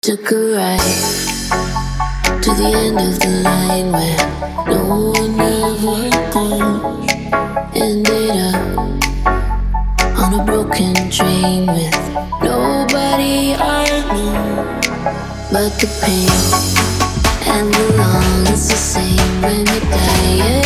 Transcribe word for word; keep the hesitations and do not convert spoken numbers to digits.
Took a ride to the end of the line where no one ever goes. Ended up on a broken train with nobody I knew. But the pain and the long's the same when you die.